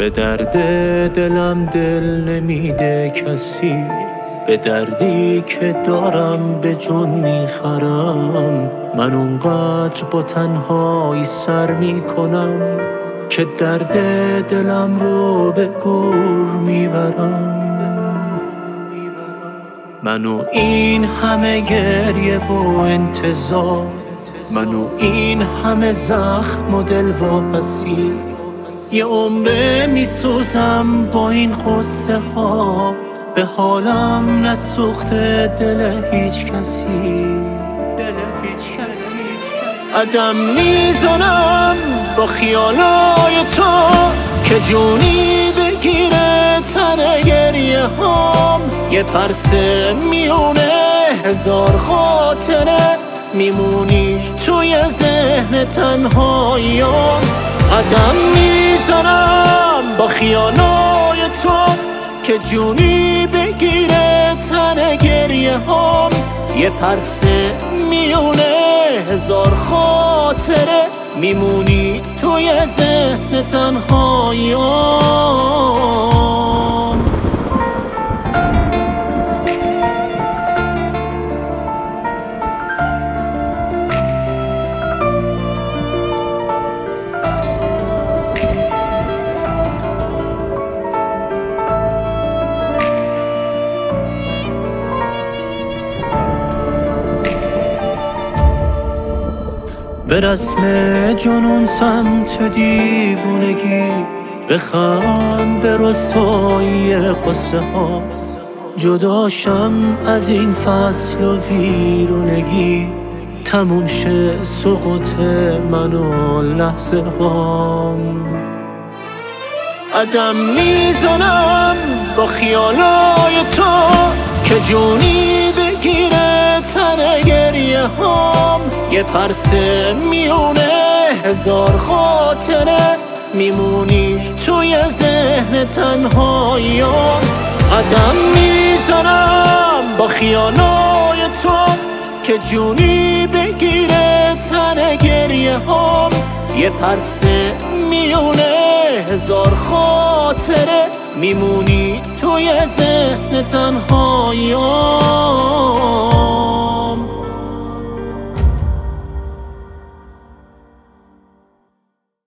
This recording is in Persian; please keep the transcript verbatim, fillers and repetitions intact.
به درد دلم دل نمیده کسی، به دردی که دارم به جون میخرم. من اونقدر با تنهایی سر میکنم که درد دلم رو به گور میبرم. منو این همه گریه و انتظار، منو این همه زخم و دل واپسی، یه عمره میسوزم با این قصه ها، به حالم نسوخته دل هیچ کسی، دل هیچ کسی. عدم میزنم با خیالای تو که جونی بگیره تن گریه هام، یه پرسه میونه هزار خاطره، میمونی توی ذهن تنهاییام. عدم میزنم با خیالای تو که جونی بگیره تن گریه هام، یه پرسه میونه هزار خاطره، میمونی توی ذهن تنهاییام. به رسم جنون سمت دیوونگی، بخند به رسوایی قصه ها، جداشم از این فصل و ویرونگی، تموم شه سقوط من و لحظه هام. عدم میزنم با خیالای تو که جونی بگیره تن گریه هام، یه پرسه میونه هزار خاطره، میمونی توی ذهن تنهاییام. عدم میزنم با خیالای تو که جونی بگیره تن گریه هام، یه پرسه میونه هزار خاطره، میمونی توی ذهن تنهاییام.